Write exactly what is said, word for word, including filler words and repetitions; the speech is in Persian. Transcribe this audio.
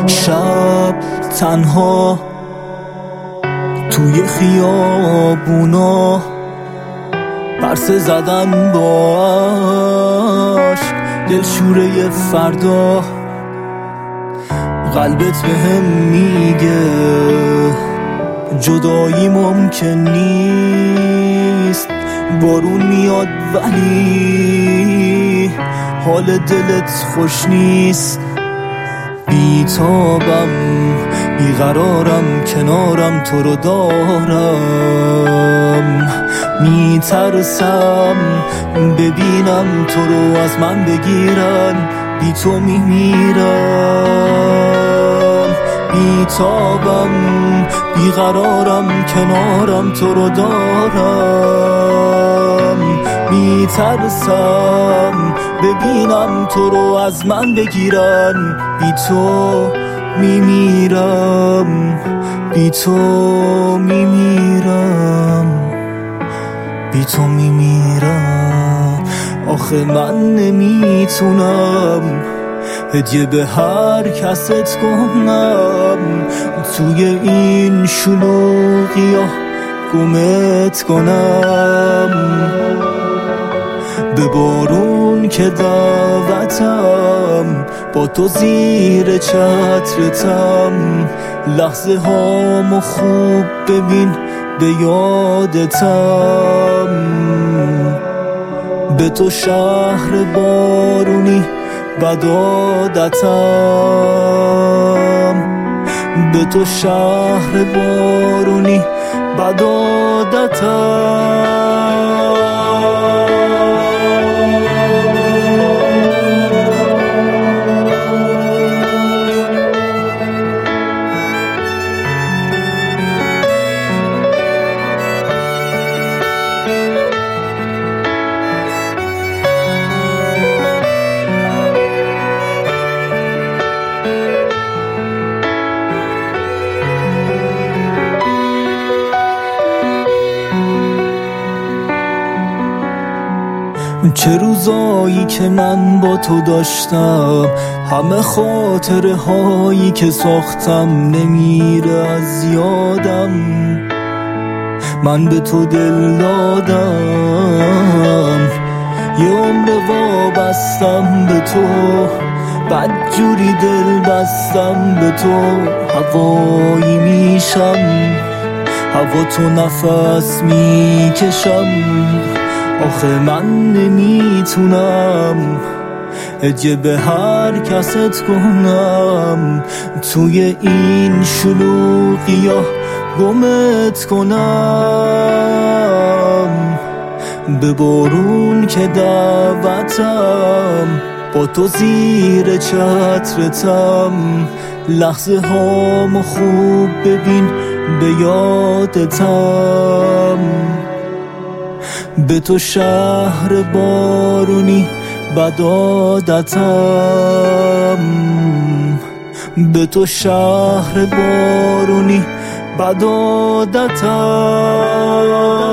شب تنها توی خیابونا پرسه زدن با عشق دلشوره فردا. قلبت به هم میگه جدایی ممکن نیست، بارون میاد ولی حال دلت خوش نیست. بیتابم بیقرارم کنارم تو رو دارم، میترسم ببینم تو رو از من بگیرن، بی تو میمیرم. بیتابم بیقرارم کنارم تو رو دارم، میترسم ببینم تو رو از من بگیرن، بی تو میمیرم، بی تو میمیرم، بی تو میمیرم. آخه من نمیتونم هدیه به هر کست کنم، توی این شلوغی ها گمت کنم. به بارون که دعوتم، با تو زیر چترتم، لحظه هامو خوب ببین به یادتم. به تو شهر بارونی بد عادتم، به تو شهر بارونی بد عادتم. چه روزایی که من با تو داشتم، همه خاطره هایی که ساختم نمیره از یادم. من به تو دل دادم، یه عمر وابستم به تو، بدجوری دل بستم به تو. هوایی میشم، هوا تو نفس میکشم. آخه من نمیتونم هدیه به هر کست کنم، توی این شلوغی ها گمت کنم. به بارون که دعوتم، با تو زیر چترتم، لحظه هامو خوب ببین به یادتم. به تو شهر بارونی بد عادتم، به تو شهر بارونی بد عادتم.